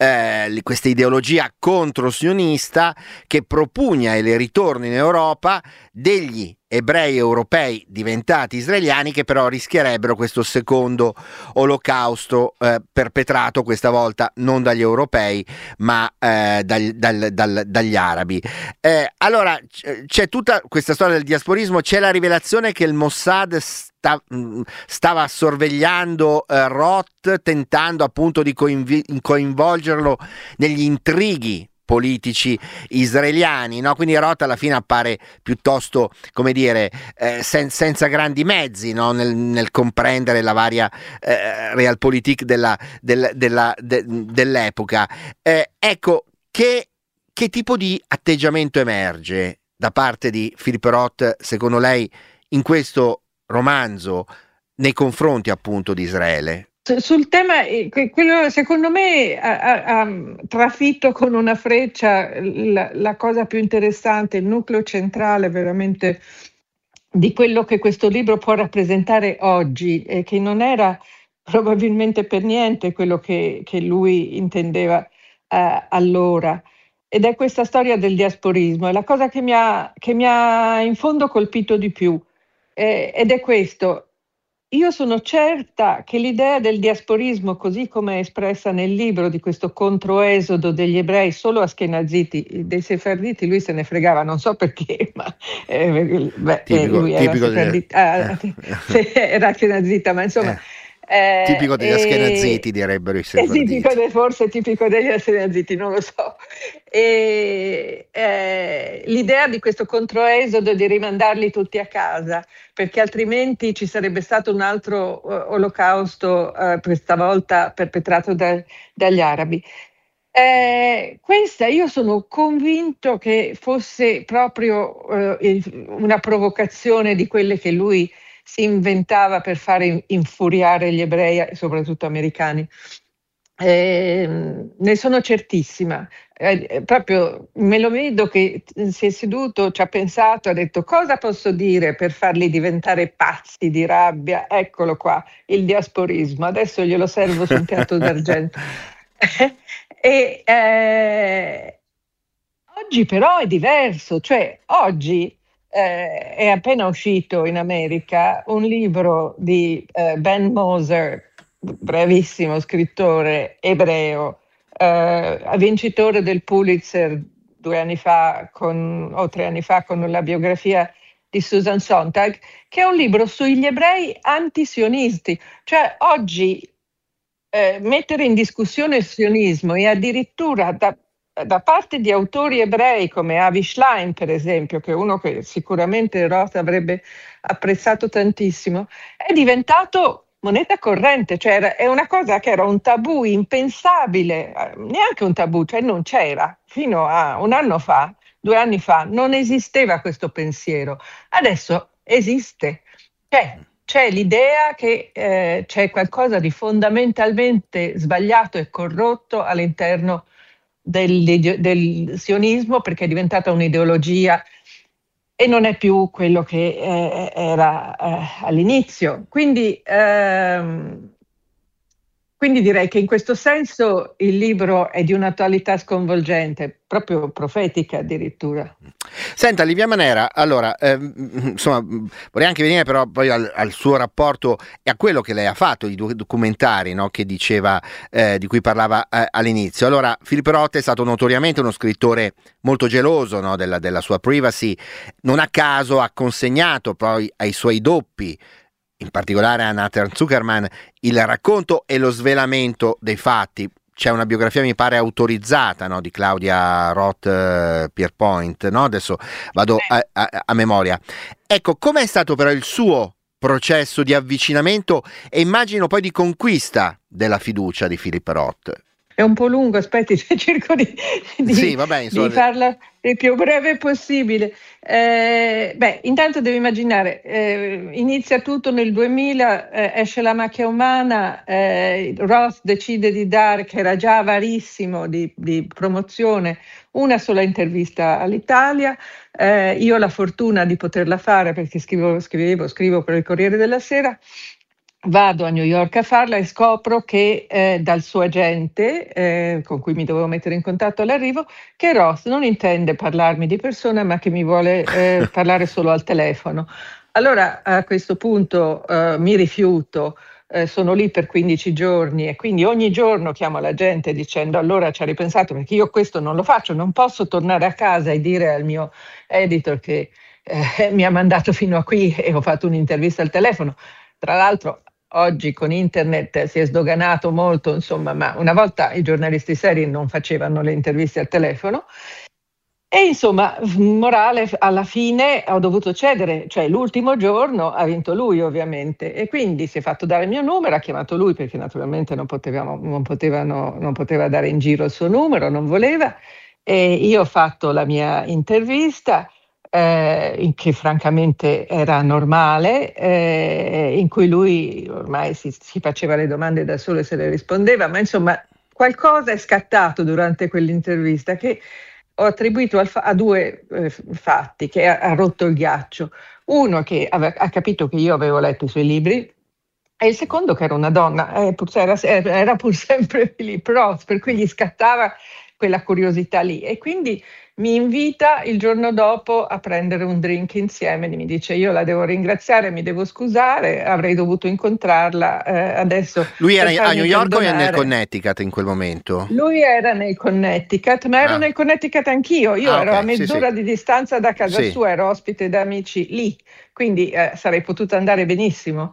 Eh, questa ideologia contro-sionista che propugna il ritorno in Europa degli ebrei europei diventati israeliani, che però rischierebbero questo secondo olocausto eh, perpetrato questa volta non dagli europei ma eh, dal, dal, dal, dagli arabi. Eh, allora c'è tutta questa storia del diasporismo, c'è la rivelazione che il Mossad sta, stava sorvegliando eh, Roth, tentando appunto di coinv- coinvolgerlo negli intrighi politici israeliani, no? Quindi Roth alla fine appare piuttosto, come dire, eh, sen- senza grandi mezzi, no? nel, nel comprendere la varia eh, realpolitik della, del, della, de- dell'epoca. Eh, ecco, che, che tipo di atteggiamento emerge da parte di Philip Roth, secondo lei, in questo romanzo nei confronti appunto di Israele? Sul tema, quello secondo me ha, ha, ha trafitto con una freccia la, la cosa più interessante, il nucleo centrale veramente di quello che questo libro può rappresentare oggi, e che non era probabilmente per niente quello che, che lui intendeva eh, allora. Ed è questa storia del diasporismo, è la cosa che mi ha, che mi ha in fondo colpito di più, eh, ed è questo. Io sono certa che l'idea del diasporismo, così come è espressa nel libro, di questo controesodo degli ebrei solo ashkenaziti, dei sefarditi lui se ne fregava, non so perché, ma eh, beh, tipico, lui era sefardita, de... ah, era ashkenazita, ma insomma... Eh. Eh, tipico degli ashkenaziti, direbbero i sefarditi. Tipico de, forse tipico degli ashkenaziti, non lo so. E, eh, l'idea di questo controesodo, di rimandarli tutti a casa, perché altrimenti ci sarebbe stato un altro uh, olocausto, uh, questa volta perpetrato da, dagli arabi. Eh, questa io sono convinto che fosse proprio uh, il, una provocazione di quelle che lui si inventava per fare infuriare gli ebrei, soprattutto americani. Eh, ne sono certissima, eh, proprio me lo vedo che si è seduto, ci ha pensato, ha detto cosa posso dire per farli diventare pazzi di rabbia, eccolo qua, il diasporismo, adesso glielo servo su un piatto d'argento. e eh, oggi però è diverso, cioè oggi eh, è appena uscito in America un libro di eh, Ben Moser, bravissimo scrittore ebreo, eh, vincitore del Pulitzer due anni fa con, o tre anni fa con la biografia di Susan Sontag, che è un libro sugli ebrei antisionisti. Cioè oggi eh, mettere in discussione il sionismo e addirittura da, da parte di autori ebrei come Avi Schlein, per esempio, che è uno che sicuramente Roth avrebbe apprezzato tantissimo, è diventato moneta corrente, cioè era, è una cosa che era un tabù impensabile, eh, neanche un tabù, cioè non c'era, fino a un anno fa, due anni fa, non esisteva questo pensiero, adesso esiste, c'è, c'è l'idea che eh, c'è qualcosa di fondamentalmente sbagliato e corrotto all'interno del, del sionismo, perché è diventata un'ideologia e non è più quello che eh, era eh, all'inizio. Quindi, ehm, quindi direi che in questo senso il libro è di un'attualità sconvolgente, proprio profetica addirittura. Senta, Livia Manera, allora, ehm, insomma, vorrei anche venire però poi al, al suo rapporto e a quello che lei ha fatto, i due documentari, no, che diceva, eh, di cui parlava eh, all'inizio. Allora, Philip Roth è stato notoriamente uno scrittore molto geloso, no, della, della sua privacy, non a caso ha consegnato poi ai suoi doppi, in particolare a Nathan Zuckerman, il racconto e lo svelamento dei fatti. C'è una biografia, mi pare, autorizzata, no, di Claudia Roth uh, Pierpoint, no? Adesso vado a, a, a memoria. Ecco, com'è stato però il suo processo di avvicinamento e immagino poi di conquista della fiducia di Philip Roth? È un po' lungo, aspetti, cerco di, di, sì, vabbè, insomma, di farla il più breve possibile. Eh, beh, intanto devi immaginare, eh, inizia tutto nel duemila, eh, esce La macchia umana, eh, Roth decide di dare, che era già avarissimo di, di promozione, una sola intervista all'Italia. Eh, io ho la fortuna di poterla fare perché scrivo, scrivevo, scrivo per il Corriere della Sera. Vado a New York a farla e scopro che eh, dal suo agente, eh, con cui mi dovevo mettere in contatto all'arrivo, che Roth non intende parlarmi di persona, ma che mi vuole eh, parlare solo al telefono. Allora a questo punto eh, mi rifiuto, eh, sono lì per quindici giorni e quindi ogni giorno chiamo la gente dicendo allora ci ha ripensato, perché io questo non lo faccio, non posso tornare a casa e dire al mio editor che eh, mi ha mandato fino a qui e ho fatto un'intervista al telefono. Tra l'altro oggi con internet si è sdoganato molto, insomma, ma una volta i giornalisti seri non facevano le interviste al telefono. E insomma, morale, alla fine ho dovuto cedere, cioè l'ultimo giorno ha vinto lui ovviamente e quindi si è fatto dare il mio numero, ha chiamato lui perché naturalmente non, potevamo, non, potevano, non poteva dare in giro il suo numero, non voleva, e io ho fatto la mia intervista. Eh, che francamente era normale, eh, in cui lui ormai si, si faceva le domande da solo e se le rispondeva, ma insomma qualcosa è scattato durante quell'intervista che ho attribuito al fa- a due eh, fatti che ha, ha rotto il ghiaccio. Uno che ave- ha capito che io avevo letto i suoi libri e il secondo che era una donna, eh, pur, era, era pur sempre Philip Roth, per cui gli scattava quella curiosità lì e quindi mi invita il giorno dopo a prendere un drink insieme, mi dice io la devo ringraziare, mi devo scusare, avrei dovuto incontrarla eh, adesso. Lui era a New York perdonare. O nel Connecticut in quel momento? Lui era nel Connecticut, ma ero ah. nel Connecticut anch'io, io ah, ero okay. a mezz'ora sì, sì. di distanza da casa sì. sua, ero ospite da amici lì, quindi eh, sarei potuta andare benissimo.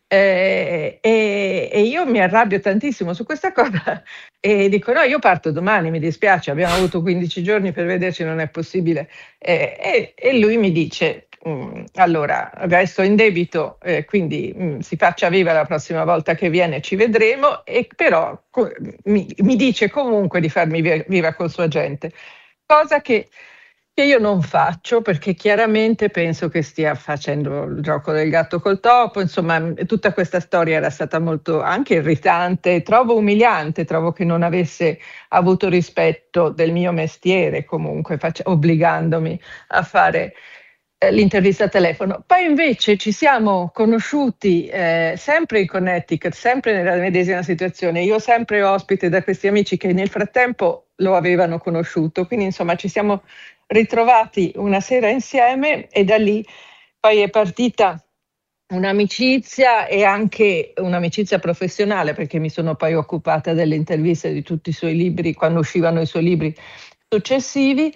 Eh, e, e io mi arrabbio tantissimo su questa cosa e dico no, io parto domani, mi dispiace, abbiamo avuto quindici giorni per vederci, non è possibile. Eh, e, e lui mi dice mh, allora resto in debito, eh, quindi mh, si faccia viva la prossima volta che viene, ci vedremo, e però co- mi, mi dice comunque di farmi viva col suo agente, cosa che che io non faccio, perché chiaramente penso che stia facendo il gioco del gatto col topo. Insomma, tutta questa storia era stata molto anche irritante, trovo umiliante, trovo che non avesse avuto rispetto del mio mestiere, comunque face- obbligandomi a fare eh, l'intervista a telefono. Poi invece ci siamo conosciuti eh, sempre in Connecticut, sempre nella medesima situazione, io sempre ospite da questi amici che nel frattempo lo avevano conosciuto, quindi insomma ci siamo ritrovati una sera insieme e da lì poi è partita un'amicizia e anche un'amicizia professionale, perché mi sono poi occupata delle interviste di tutti i suoi libri quando uscivano i suoi libri successivi,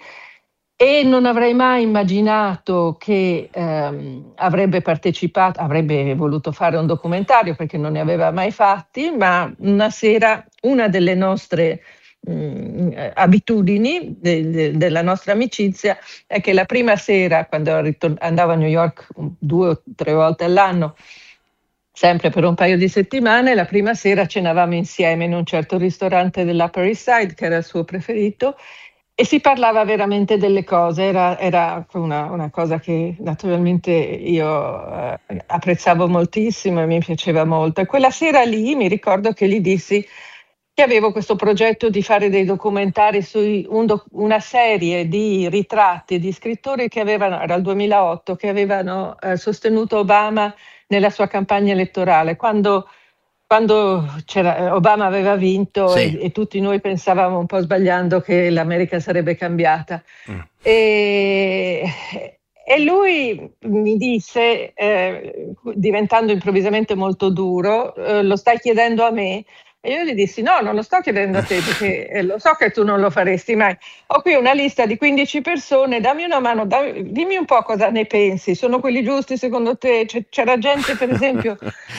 e non avrei mai immaginato che ehm, avrebbe partecipato, avrebbe voluto fare un documentario, perché non ne aveva mai fatti, ma una sera una delle nostre Mh, abitudini de, de, della nostra amicizia è che la prima sera, quando ritor- andavo a New York due o tre volte all'anno, sempre per un paio di settimane, la prima sera cenavamo insieme in un certo ristorante dell'Upper East Side, che era il suo preferito, e si parlava veramente delle cose. Era, era una, una cosa che naturalmente io eh, apprezzavo moltissimo e mi piaceva molto. E quella sera lì mi ricordo che gli dissi che avevo questo progetto di fare dei documentari su un doc- una serie di ritratti di scrittori che avevano, era il duemilaotto, che avevano eh, sostenuto Obama nella sua campagna elettorale, quando, quando c'era, Obama aveva vinto Sì. e, e tutti noi pensavamo, un po' sbagliando, che l'America sarebbe cambiata. Mm. E, e lui mi disse, eh, diventando improvvisamente molto duro, eh, lo stai chiedendo a me? E io gli dissi: no, non lo sto chiedendo a te, perché eh, lo so che tu non lo faresti mai. Ho qui una lista di quindici persone, dammi una mano, dammi, dimmi un po' cosa ne pensi. Sono quelli giusti secondo te? C- c'era gente, per esempio,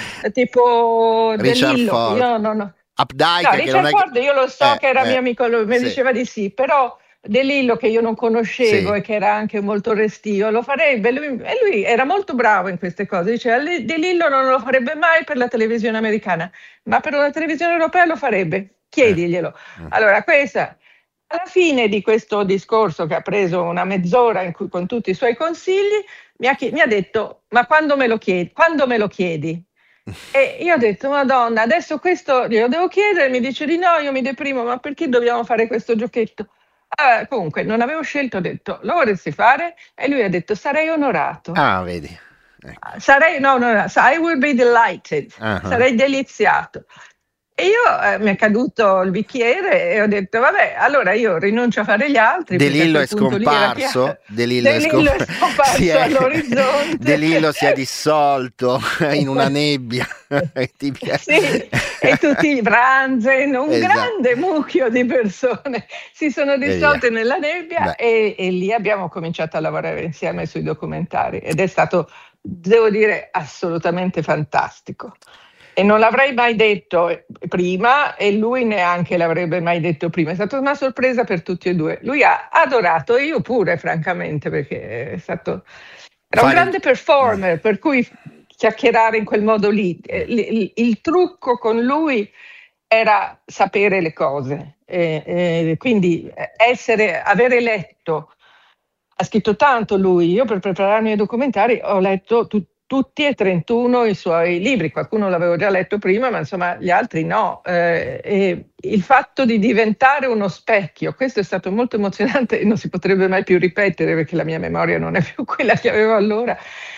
tipo De Lillo. Io non ho... Updike, no, Richard Ford, che... io lo so eh, che era eh, mio amico, mi sì. diceva di sì, però De Lillo, che io non conoscevo sì. e che era anche molto restio, lo farebbe. Lui, e lui era molto bravo in queste cose. Diceva: De Lillo non lo farebbe mai per la televisione americana, ma per una televisione europea lo farebbe. Chiediglielo. Eh. Allora, questa, alla fine di questo discorso, che ha preso una mezz'ora in cui, con tutti i suoi consigli, mi ha, mi ha detto: ma quando me lo chiedi? Quando me lo chiedi? E io ho detto: Madonna, adesso questo glielo devo chiedere. Mi dice di no, io mi deprimo, ma perché dobbiamo fare questo giochetto? Ah, comunque non avevo scelto, ho detto: lo vorresti fare? E lui ha detto: sarei onorato. Ah, vedi. Ecco. Sarei, no, no, no, I will be delighted, uh-huh. sarei deliziato. E io eh, mi è caduto il bicchiere e ho detto: vabbè, allora io rinuncio a fare gli altri. De Lillo è scomparso, De Lillo è, scomp- è scomparso si è, all'orizzonte. De Lillo si è dissolto in una nebbia. Sì, e tutti i Branzen, un esatto. grande mucchio di persone si sono dissolte nella nebbia e, e lì abbiamo cominciato a lavorare insieme sui documentari ed è stato, devo dire, assolutamente fantastico. E non l'avrei mai detto prima e lui neanche l'avrebbe mai detto prima. È stata una sorpresa per tutti e due. Lui ha adorato e io pure, francamente, perché è stato era un grande performer, per cui chiacchierare in quel modo lì. Il, il, il trucco con lui era sapere le cose. E, e quindi essere, avere letto, ha scritto tanto lui. Io per prepararmi ai documentari ho letto tutto. Tutti e trentuno i suoi libri, qualcuno l'avevo già letto prima, ma insomma gli altri no. Eh, e il fatto di diventare uno specchio, questo è stato molto emozionante e non si potrebbe mai più ripetere perché la mia memoria non è più quella che avevo allora.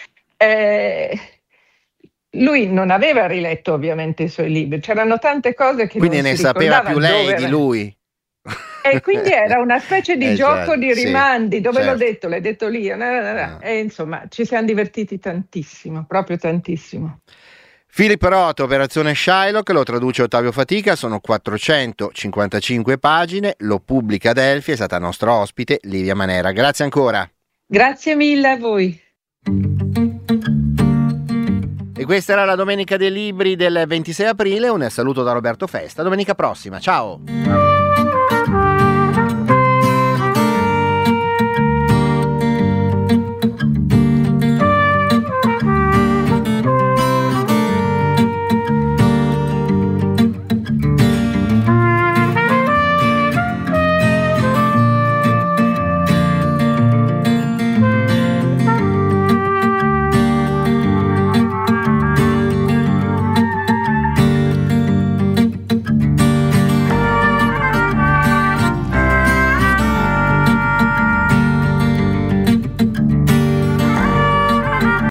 Eh, lui non aveva riletto ovviamente i suoi libri, c'erano tante cose che quindi non ne si sapeva più lei dove di lui. E quindi era una specie di eh, gioco di rimandi, sì, dove certo. l'ho detto, l'hai detto lì, no. E insomma ci siamo divertiti tantissimo, proprio tantissimo. Philip Roth, Operazione Shylock, lo traduce Ottavio Fatica, sono quattrocentocinquantacinque pagine, lo pubblica Adelphi, è stata nostra ospite Livia Manera. Grazie ancora. Grazie mille a voi. E questa era la Domenica dei Libri del ventisei aprile, un saluto da Roberto Festa, domenica prossima, ciao!